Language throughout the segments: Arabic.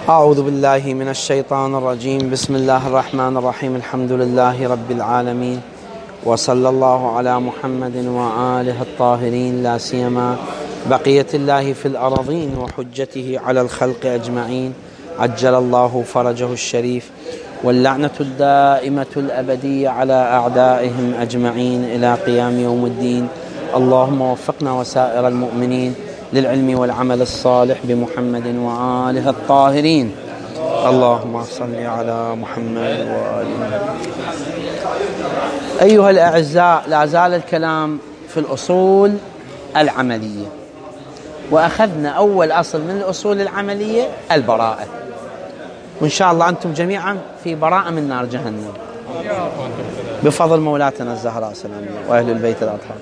أعوذ بالله من الشيطان الرجيم. بسم الله الرحمن الرحيم. الحمد لله رب العالمين، وصلى الله على محمد وآله الطاهرين، لا سيما بقية الله في الأرضين وحجته على الخلق أجمعين، عجل الله فرجه الشريف، واللعنة الدائمة الأبدية على أعدائهم أجمعين إلى قيام يوم الدين. اللهم وفقنا وسائر المؤمنين للعلم والعمل الصالح بمحمد وآله الطاهرين. اللهم صل على محمد وآله. أيها الأعزاء، لا زال الكلام في الأصول العملية، وأخذنا أول أصل من الأصول العملية البراءة، وإن شاء الله أنتم جميعا في براءة من نار جهنم بفضل مولاتنا الزهراء سلامية وأهل البيت الأطهار.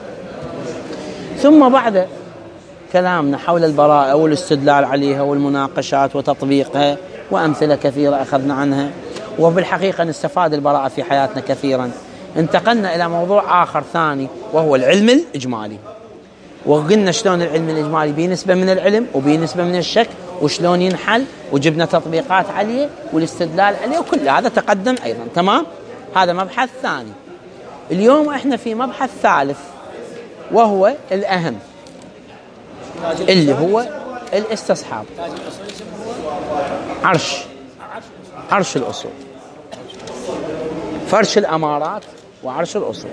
ثم بعد كلامنا حول البراءة والاستدلال عليها والمناقشات وتطبيقها وأمثلة كثيرة أخذنا عنها، وبالحقيقة نستفاد البراءة في حياتنا كثيرا. انتقلنا إلى موضوع آخر ثاني وهو العلم الإجمالي، وقلنا شلون العلم الإجمالي بيه نسبة من العلم وبيه نسبة من الشك، وشلون ينحل، وجبنا تطبيقات عليه والاستدلال عليه، وكل هذا تقدم أيضا. تمام، هذا مبحث ثاني. اليوم احنا في مبحث ثالث وهو الأهم، اللي هو الاستصحاب، عرش الأصول، فرش الأمارات وعرش الأصول.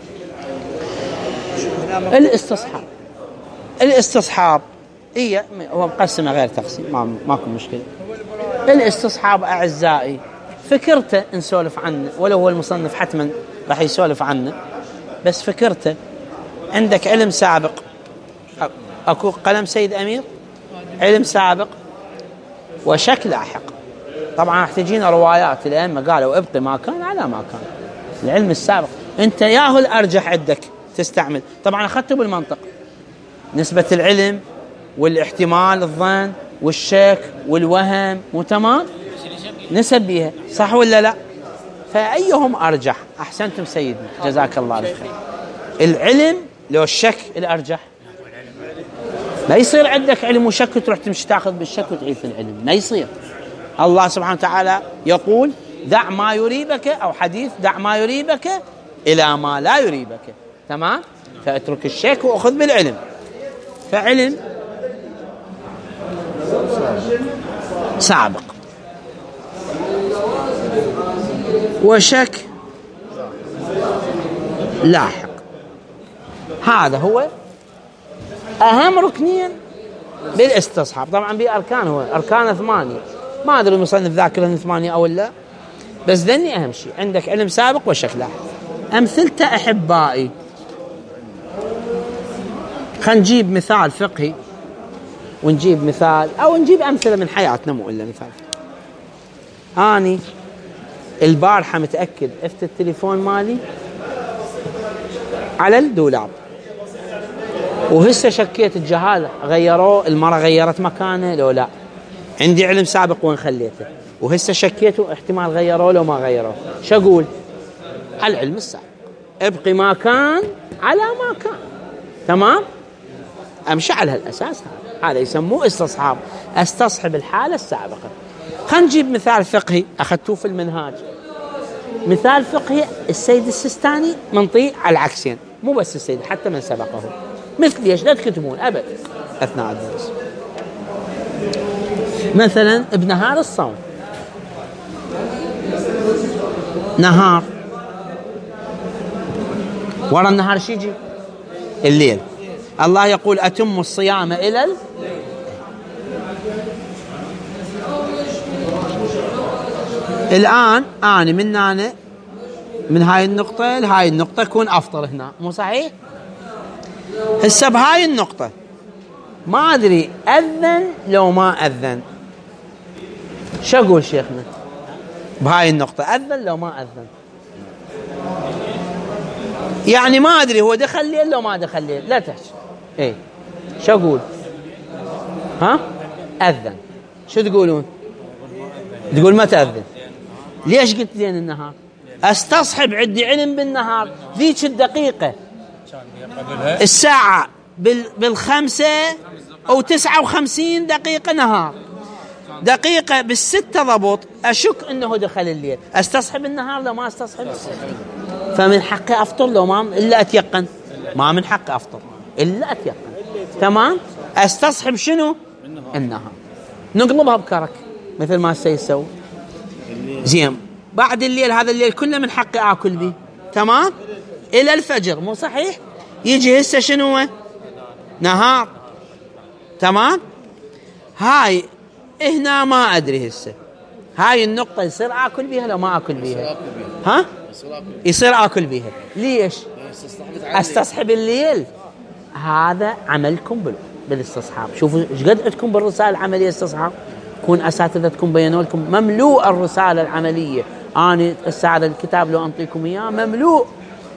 الاستصحاب هو مقسمة غير تقسيم، ماكو مشكلة. الاستصحاب أعزائي فكرته نسولف عنه، ولو هو المصنف حتما راح يسولف عنه، بس فكرته عندك علم سابق، أكو قلم سيد أمير، علم سابق وشك لاحق. طبعا راح تجينا روايات الأئمة قالوا ابقي ما كان على ما كان. العلم السابق أنت ياهو الأرجح عندك تستعمل، طبعا أخذته بالمنطق، نسبة العلم والاحتمال الظن والشك والوهم، وتمام نسب بيها، صح ولا لا؟ فأيهم أرجح؟ أحسنتم سيدنا، جزاك الله الخير. العلم لو الشك الأرجح؟ ما يصير عندك علم وشك تروح تمشي تاخذ بالشك وتعيد في العلم، ما يصير. الله سبحانه وتعالى يقول دع ما يريبك، أو حديث دع ما يريبك إلى ما لا يريبك. تمام، فاترك الشك وأخذ بالعلم. فعلم سابق وشك لاحق، هذا هو أهم ركنين بالاستصحاب. طبعا بأركان، هو أركان 8، ما أدري المصنف ذاكرة 8 أو لا، بس ذني أهم شيء. عندك علم سابق وشك لاحق. أمثلته أحبائي، خلينا نجيب مثال فقهي، ونجيب مثال أو نجيب أمثلة من حياتنا، مو إلا مثال. أني البارحة متأكد أفت التليفون مالي على الدولاب، وهسه شكيت الجهاز غيروه، المرة غيرت مكانه لو لا، عندي علم سابق وين خليته، وهسه شكيته احتمال غيروه لو ما غيروه. شو أقول؟ على العلم السابق، ابقي ما كان على ما كان. تمام، أمشي على هالأساس. هذا يسموه استصحاب، استصحب الحالة السابقة. خلينا نجيب مثال فقهي أخذتوه في المنهاج. مثال فقهي السيد السيستاني منطي على العكسين، مو بس السيد، حتى من سبقه، مثل ليش لا تكتبون أبد أثناء الدرس. مثلا بنهار الصوم، نهار، ورا النهار شي يجي الليل. الله يقول أتم الصيام إلى الآن أنا من هاي النقطة لهاي النقطة أكون أفطر هنا، مو صحيح؟ هسه بهاي النقطة ما أدري أذن لو ما أذن، شو أقول شيخنا؟ بهاي النقطة أذن لو ما أذن، يعني ما أدري هو دخل ليل لو ما دخل ليل، لا تحكي. إيه شو أقول؟ ها؟ أذن. شو تقولون؟ تقول ما تأذن. ليش قلت لين النهار؟ استصحب عندي علم بالنهار، ذيك الدقيقة الساعة 5:59 نهار، دقيقة بالستة ضبط أشك أنه دخل الليل، أستصحب النهار لو ما أستصحب؟ فمن حقي أفطر لو ما إلا أتيقن، ما من حقي أفطر إلا أتيقن. تمام. أستصحب شنو؟ النهار. نقلبها بكرك مثل ما سيسوي. زين بعد الليل، هذا الليل كله من حقي آكل به. تمام. إلى الفجر، مو صحيح؟ يجي هسه شنو؟ نهار. تمام. هاي هنا ما أدري هسه هاي النقطة يصير آكل بيها لو ما آكل بيها؟ ها؟ يصير آكل بيها. ليش؟ أستصحب الليل. هذا عملكم بالاستصحاب. شوفوا ايش قد عندكم بالرسالة العملية استصحاب. كون أساتذتكم بينوا لكم مملوء الرسالة العملية. أنا هذا الكتاب لو أنطيكم إياه مملوء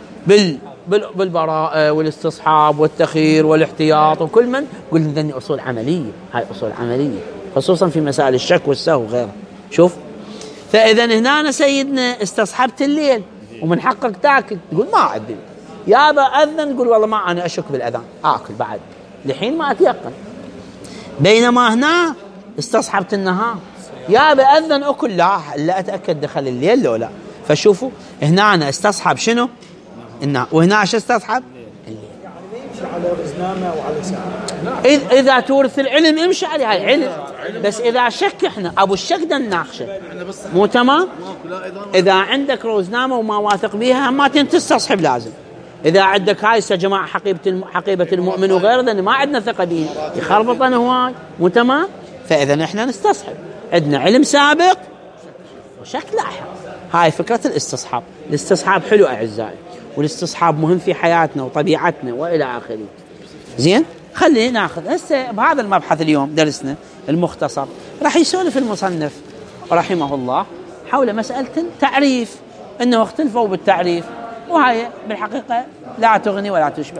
بالبراءة والاستصحاب والتخير والاحتياط، وكل من قل ذني أصول عملية. هاي أصول عملية خصوصا في مسائل الشك والسهو وغيره. شوف، فإذا هنا أنا سيدنا استصحبت الليل ومن حقك تاكل، تقول ما أدري يا بأذن، تقول والله ما أنا أشك بالأذان آكل بعد لحين ما أتيقن. بينما هنا استصحبت النهار، يا بأذن أكل لا أتأكد دخل الليل لو لا. فشوفوا هنا أنا استصحب شنو؟ النهار، وهنا عش استصحب الليل. امشي على رزنامة وعلى ساعة. إذا تورث العلم امشي عليه، هاي علم. بس إذا شك احنا أبو الشك ده نناقشه، مو تمام؟ إذا عندك روزنامة وما واثق بيها ما تستصحب لازم. إذا عندك هاي جماعة حقيبة المؤمن وغيره لأن ما عندنا ثقة به يخربطنا هواي، مو تمام؟ فإذا احنا نستصحب، عندنا علم سابق وشك لاحق. هاي فكرة الاستصحاب. الاستصحاب حلو أعزائي، والاستصحاب مهم في حياتنا وطبيعتنا وإلى آخره. زين، خلينا ناخذ هسه بهذا المبحث اليوم درسنا المختصر. راح يسولف المصنف رحمه الله حول مسألة التعريف، أنه اختلفوا بالتعريف، وهي بالحقيقة لا تغني ولا تشبع.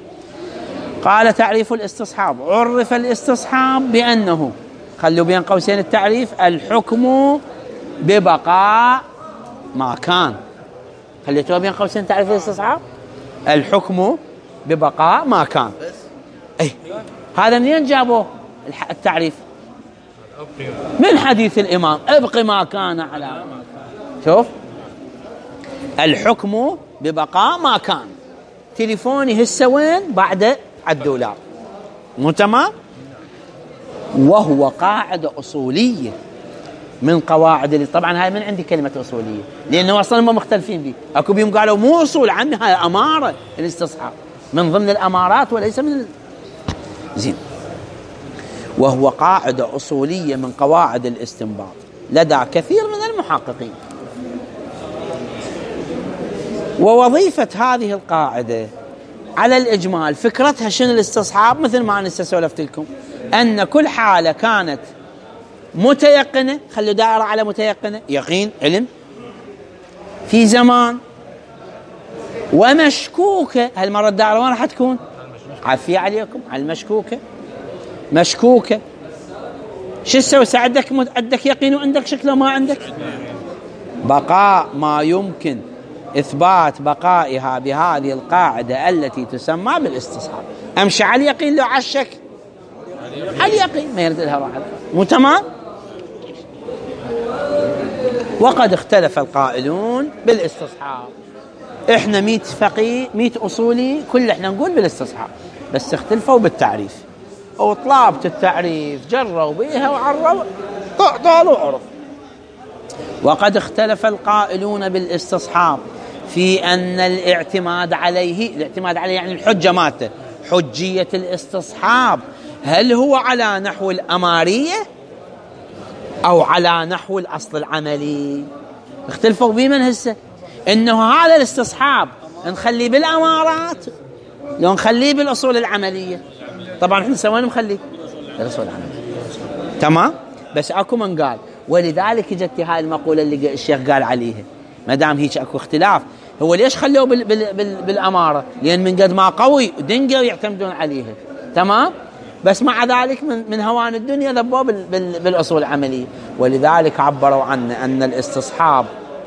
قال تعريف الاستصحاب: عرف الاستصحاب بأنه، خلوا بين قوسين التعريف، الحكم ببقاء ما كان. خليتوها بين قوسين تعريف الاستصحاب، الحكم ببقاء ما كان. هذا منين جابوه التعريف؟ من حديث الإمام ابق ما كان على. شوف، الحكم ببقاء ما كان. تليفوني هسه وين؟ بعد $1، مو تمام؟ وهو قاعدة أصولية من قواعد طبعا هاي من عندي كلمة أصولية لأنه أصلا ما مختلفين به. أكو بيهم قالوا مو أصول عمي، هاي أمارة الاستصحاب من ضمن الأمارات وليس من زين. وهو قاعدة أصولية من قواعد الاستنباط لدى كثير من المحققين. ووظيفة هذه القاعدة على الإجمال فكرتها شنو الاستصحاب؟ مثل ما أنا سولفت لكم أن كل حالة كانت متيقنة، خلوا دائرة على متيقنة، يقين علم في زمان، ومشكوكة. هالمرة الدائرة وين راح تكون؟ عافية عليكم على المشكوكة. مشكوكة شو تسوي؟ عندك يقين وعندك شك لو ما عندك؟ بقاء ما يمكن إثبات بقائها بهذه القاعدة التي تسمى بالاستصحاب. أمشي على اليقين لو على الشك؟ على اليقين، ما يرد لها واحد، مو تمام؟ وقد اختلف القائلون بالاستصحاب. احنا 100 فقيه 100 أصولي كل احنا نقول بالاستصحاب، بس اختلفوا بالتعريف، أو طلابة التعريف جروا بيها وعروا قالوا عرف. وقد اختلف القائلون بالاستصحاب في أن الاعتماد عليه يعني الحجة مالته، حجية الاستصحاب، هل هو على نحو الأمارية أو على نحو الأصل العملي؟ اختلفوا بمن هسه إنه هذا الاستصحاب نخليه بالأمارات لو نخليه بالأصول العملية. طبعا احنا سوينا نخليه بالأصول العملية، تمام؟ بس اكو من قال، ولذلك اجت هاي المقولة اللي الشيخ قال عليها، ما دام هيك اكو اختلاف، هو ليش خلوه بالأمارة؟ لأن من قد ما قوي دنقوا يعتمدون عليها، تمام؟ بس مع ذلك من هوان الدنيا ذبوه بالأصول العملية. ولذلك عبروا عنه أن الاستصحاب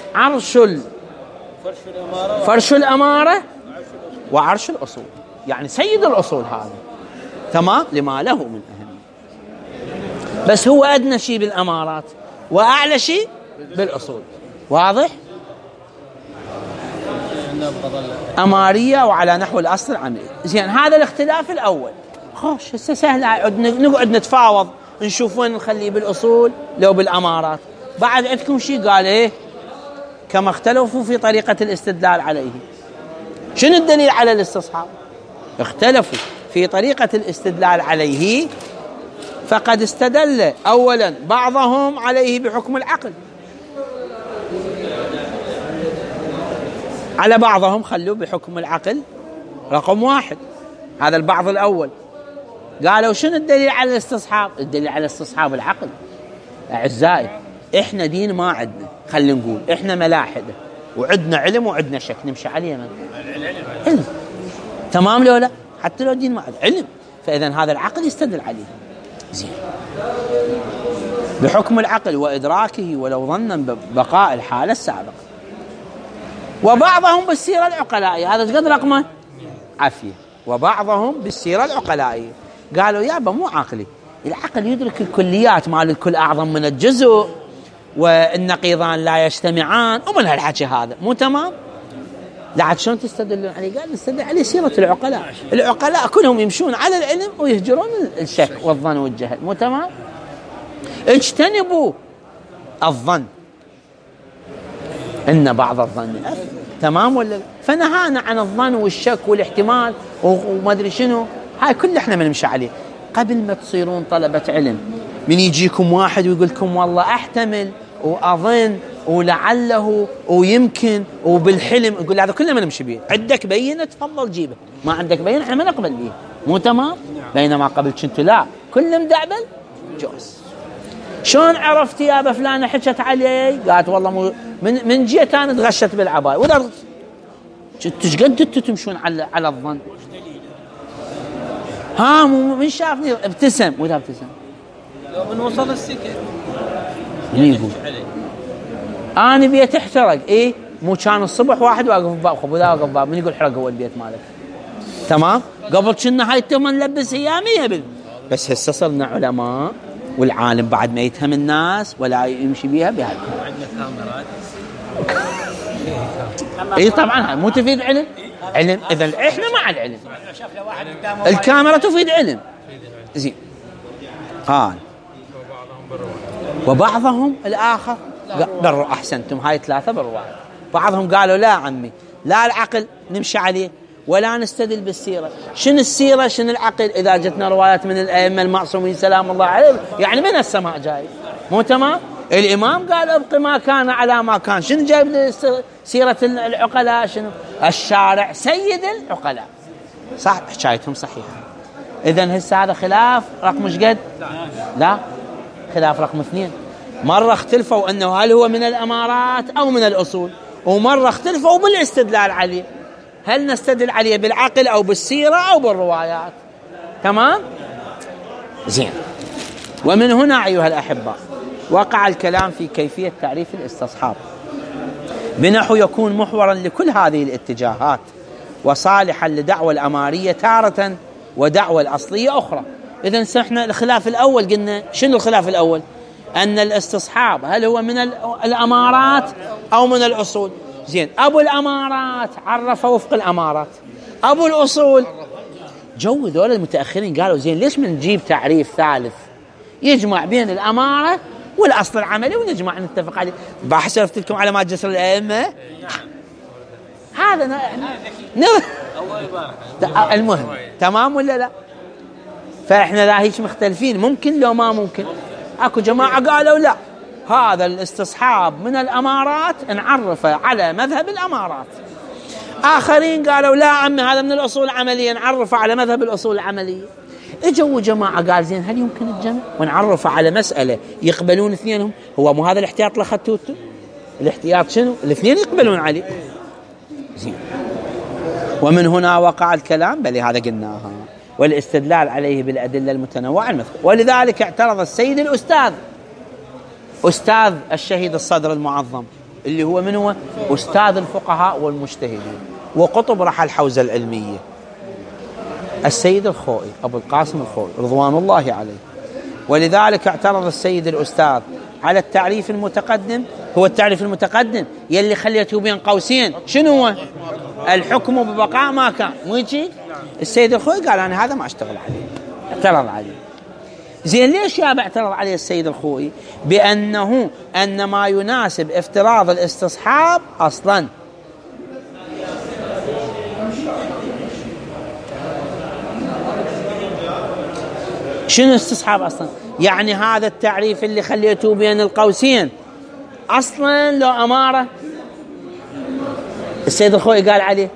فرش الأمارة وعرش الأصول، يعني سيد الأصول هذا، تمام؟ لما له من أهمية. بس هو أدنى شيء بالأمارات وأعلى شيء بالأصول. واضح؟ أمارية وعلى نحو الأصل العملي. زين، هذا الاختلاف الأول. خوش هسه سهل، نقعد نتفاوض نشوف وين نخليه بالأصول لو بالأمارات. بعد عندكم شيء قال إيه؟ كما اختلفوا في طريقة الاستدلال عليه. شنو الدليل على الاستصحاب؟ اختلفوا في طريقة الاستدلال عليه، فقد استدل أولا بعضهم عليه بحكم العقل، على بعضهم خلوا بحكم العقل رقم واحد. هذا البعض الأول. قالوا شنو الدليل على الاستصحاب؟ الدليل على الاستصحاب العقل. أعزائي، إحنا دين ما عندنا، خلينا نقول إحنا ملاحدة وعندنا علم وعندنا شك، نمشي عليه من علم. تمام لو لا؟ حتى لو دين ما عندنا علم، فإذا هذا العقل يستدل عليه. زين، بحكم العقل وإدراكه ولو ظنا ببقاء الحالة السابقة. وبعضهم بالسيرة العقلائية، هذا قد رقمه عافية. وبعضهم بالسيرة العقلائية قالوا يابا مو عقلي، العقل يدرك الكليات مال الكل أعظم من الجزء، والنقيضان لا يجتمعان، ومن هالحكي هذا مو تمام. لا شلون تستدلون عليه؟ قال نستدل عليه سيرة العقلاء. العقلاء كلهم يمشون على العلم ويهجرون الشك والظن والجهل، مو تمام؟ اجتنبوا الظن، إن بعض الظن تمام ولا لا؟ فنهانا عن الظن والشك والاحتمال وما أدري شنو، هاي كل احنا ما نمشي عليه. قبل ما تصيرون طلبة علم، من يجيكم واحد ويقول لكم والله أحتمل وأظن ولعله ويمكن وبالحلم، يقول هذا كله ما نمشي به. عندك بينة تفضل جيبه، ما عندك بينة احنا ما نقبل به، مو تمام؟ بينما قبل كنت لا، كل مدعبل جوز. شلون عرفت يا ابا فلانه حكت علي؟ قالت والله من جيت انا تغشت بالعباية. ولا ايش قد تمشون على الظن؟ ها من شافني ابتسم، ولا ابتسم لو من وصل السكر من يقول انا بيت احترق. ايه مو كان الصبح واحد واقف بباب، خب وذا واقف بباب، من يقول حرق هو البيت مالك؟ تمام. قبل كنا هاي التهمه نلبس اياه 100%، بس هسه صرنا علماء والعالم بعد ما يتهم الناس ولا يمشي بيها بهذا. عندنا كاميرات. اي طبعا مو تفيد علم. اذا احنا مع العلم، الكاميرا تفيد علم. زين، قال وبعضهم الآخر بروا. أحسنتم، هاي ثلاثة بروا. بعضهم قالوا لا عمي، لا العقل نمشي عليه ولا نستدل بالسيرة. شنو السيرة شنو العقل؟ إذا جتنا روايات من الأئمة المعصومين سلام الله عليهم، يعني من السماء جاي، مو تمام؟ الإمام قال ابق ما كان على ما كان. شنو جايب سيرة العقلاء؟ شنو الشارع سيد العقلاء، صح؟ حكايتهم صحيحة. إذن هسه هذا خلاف رقم ايش قد؟ لا، خلاف رقم 2. مرة اختلفوا أنه هل هو من الأمارات أو من الأصول، ومرة اختلفوا بالاستدلال عليه، هل نستدل عليه بالعقل أو بالسيرة أو بالروايات. تمام؟ زين. ومن هنا أيها الأحباء وقع الكلام في كيفية تعريف الاستصحاب بنحو يكون محورا لكل هذه الاتجاهات، وصالحا لدعوى الأمارية تارة ودعوى الأصلية أخرى. إذن سحنا الخلاف الأول، قلنا شنو الخلاف الأول؟ أن الاستصحاب هل هو من الأمارات أو من الأصول. زين، أبو الأمارات عرف وفق الأمارات، أبو الأصول جو ذول المتأخرين قالوا زين ليش من نجيب تعريف ثالث يجمع بين الأمارة والأصل العملي ونجمع نتفق عليه. بحسبت لكم على ما جسر الأئمة هذا المهم. تمام ولا لا؟ فإحنا لا هيش مختلفين، ممكن لو ما ممكن. أكو جماعة قالوا لا، هذا الاستصحاب من الأمارات نعرفه على مذهب الأمارات. آخرين قالوا لا عمي هذا من الأصول العملية نعرفه على مذهب الأصول العملية. اجوا جماعة قال زين هل يمكن الجمع ونعرفه على مسألة يقبلون اثنينهم؟ هو مو هذا الاحتياط لخطوته؟ الاحتياط شنو؟ الاثنين يقبلون عليه. زين. ومن هنا وقع الكلام بل هذا قلناها، والاستدلال عليه بالأدلة المتنوعة المذكورة. ولذلك اعترض السيد الأستاذ أستاذ الشهيد الصدر المعظم اللي هو من هو؟ أستاذ الفقهاء والمجتهدين وقطب رحى الحوزة العلمية، السيد الخوئي أبو القاسم الخوئي رضوان الله عليه. ولذلك اعترض السيد الأستاذ على التعريف المتقدم. هو التعريف المتقدم يلي خليته بين قوسين شنو هو؟ الحكم ببقاء ما كان، مو يجي؟ السيد الخوئي قال أنا هذا ما أشتغل عليه، اعترض عليه. زين ليش يا اعترض عليه السيد الخوئي؟ بأنه أن ما يناسب افتراض الاستصحاب أصلا شنو استصحاب أصلا؟ يعني هذا التعريف اللي خليته بين القوسين أصلا لو أمارة السيد الخوئي قال عليه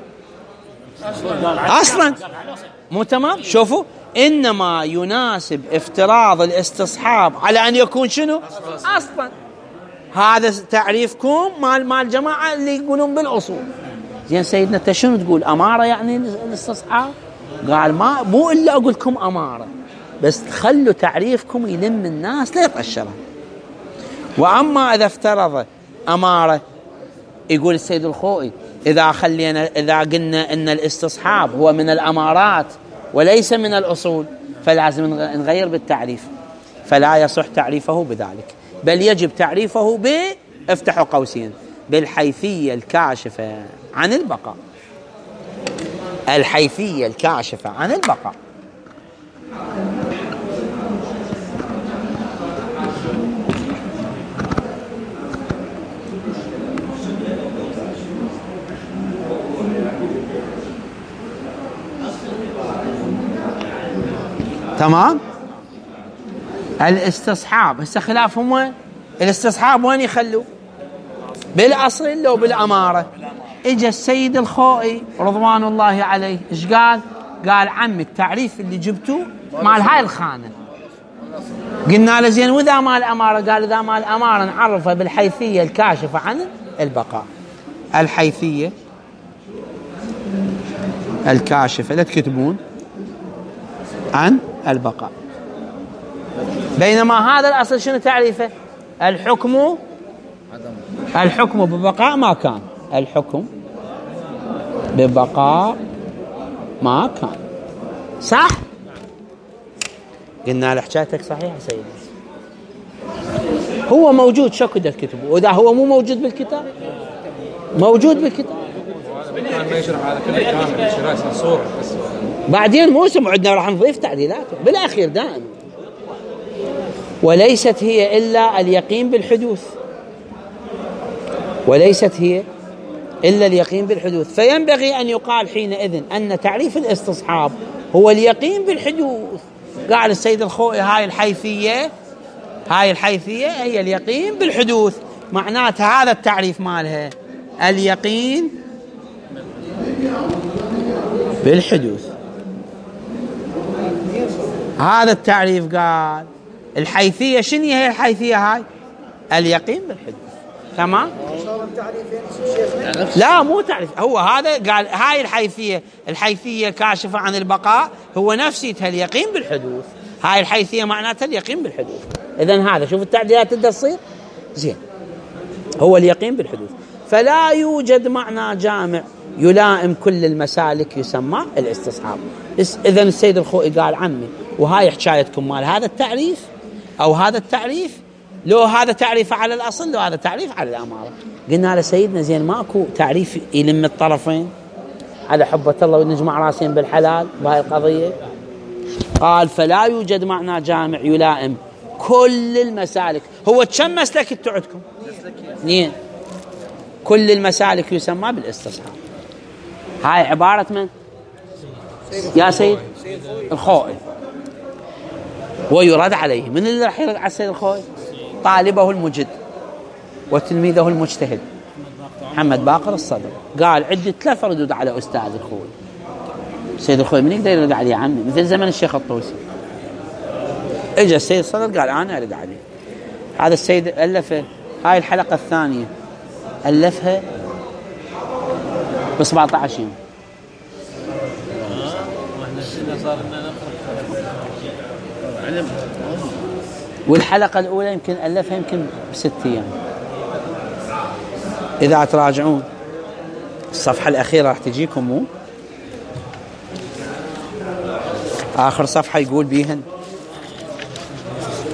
أصلا مو تمام. شوفوا إنما يناسب افتراض الاستصحاب على أن يكون شنو أصلا. هذا تعريفكم مال الجماعة اللي يقولون بالأصول. زين سيدنا انت شنو تقول؟ أمارة يعني الاستصحاب؟ قال ما مو إلا أقول لكم أمارة، بس خلوا تعريفكم يلم الناس لا يطشرها. وأما إذا افترض أمارة، يقول السيد الخوئي إذا قلنا أن الاستصحاب هو من الأمارات وليس من الأصول فلازم نغير بالتعريف، فلا يصح تعريفه بذلك، بل يجب تعريفه افتحوا قوسين بالحيثية الكاشفة عن البقاء. الحيثية الكاشفة عن البقاء. تمام. الاستصحاب هسه خلافهم وين؟ الاستصحاب وين يخلوا؟ بالأصل لو بالأمارة. اجى السيد الخوئي رضوان الله عليه ايش قال؟ قال عمي التعريف اللي جبته مال هاي الخانة. قلنا له زين واذا مال الأمارة؟ قال اذا مال الأمارة نعرفه بالحيثية الكاشفة عن البقاء. الحيثية الكاشفة لا تكتبون عن البقاء. بينما هذا الأصل شنو تعريفه؟ الحكم ببقاء ما كان. الحكم ببقاء ما كان. صح؟ قلنا له حكايتك صحيحة سيدي، هو موجود شكو ده الكتب، وإذا هو مو موجود بالكتاب موجود بالكتاب. ما يشرح على كل كامل شراء صورة بس بعدين موسم عندنا راح نضيف تعديلاته بالأخير دائما. وليست هي إلا اليقين بالحدوث، وليست هي إلا اليقين بالحدوث. فينبغي أن يقال حينئذ أن تعريف الاستصحاب هو اليقين بالحدوث. قال السيد الخوئي هاي الحيثية هي اليقين بالحدوث، معناتها هذا التعريف مالها اليقين بالحدوث. هذا التعريف قال الحيثية شنو هي الحيثية؟ هاي اليقين بالحدوث. تمام. لا مو تعريف، هو هذا قال هاي الحيثية كاشفة عن البقاء هو نفسيتها اليقين بالحدوث. هاي الحيثية معناتها اليقين بالحدوث. إذن هذا شوف التعديلات تقدر تصير زين، هو اليقين بالحدوث. فلا يوجد معنى جامع يلائم كل المسالك يسمى الاستصحاب. إذن السيد الخوئي قال عمي وهاي حكايتكم مال هذا التعريف أو هذا التعريف، لو هذا تعريف على الأصل لو هذا تعريف على الأمارة. قلنا لسيدنا زين ماكو تعريف يلم الطرفين على حبة الله ونجمع راسين بالحلال بهاي القضية؟ قال فلا يوجد معنى جامع يلائم كل المسالك. هو كم مسلك تعدكم؟ اثنين. كل المسالك يسمى بالاستصحاب. هاي عبارة من؟ يا سيد الخوئي. ويرد عليه. من اللي راح يرد على السيد الخوئي؟ طالبه المجد وتلميذه المجتهد محمد باقر الصدر. قال عدة 3 ردود على أستاذ الخوئي. السيد الخوئي من يقدر يرد عليه عمي؟ مثل زمن الشيخ الطوسي. اجى السيد الصدر قال أنا أرد عليه. هذا السيد ألف هاي الحلقة الثانية، ألفها ب 17 يوم. والحلقة الأولى يمكن ألفها يمكن ب6 أيام. إذا تراجعون الصفحة الأخيرة راح تجيكم، مو آخر صفحة يقول بيهن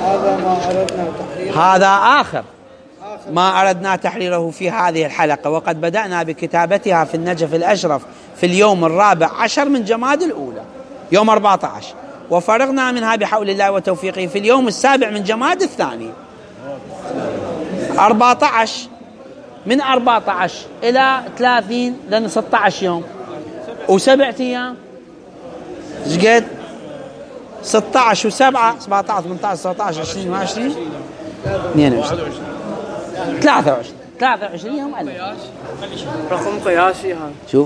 هذا ما أردنا تحريره. هذا آخر ما أردنا تحريره في هذه الحلقة، وقد بدأنا بكتابتها في النجف الأشرف في اليوم 14 من جماد الأولى، يوم 14، وفرغنا منها بحول الله وتوفيقه في اليوم 7 من جماد الثاني. 14 من 14 إلى 30 لأن 16 يوم و7 أيام، شقد 16 و7 17 18 19 20 21 22 23 يوم. رقم قياسي هذا. شوف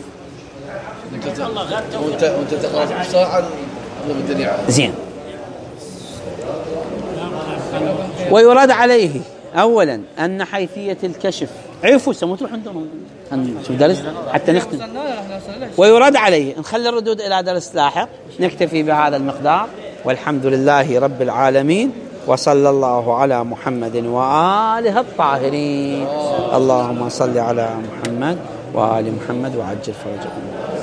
وانت تقرأ صراحة ولا بالدنيا زين. ويراد عليه أولا أن حيثية الكشف عرفوا سموا تروح عندهم شوف درس حتى نختم. ويراد عليه نخلي الردود إلى درس لاحق، نكتفي بهذا المقدار، والحمد لله رب العالمين، وصلى الله على محمد وآله الطاهرين. اللهم صل على محمد وآل محمد وعجل فرجهم.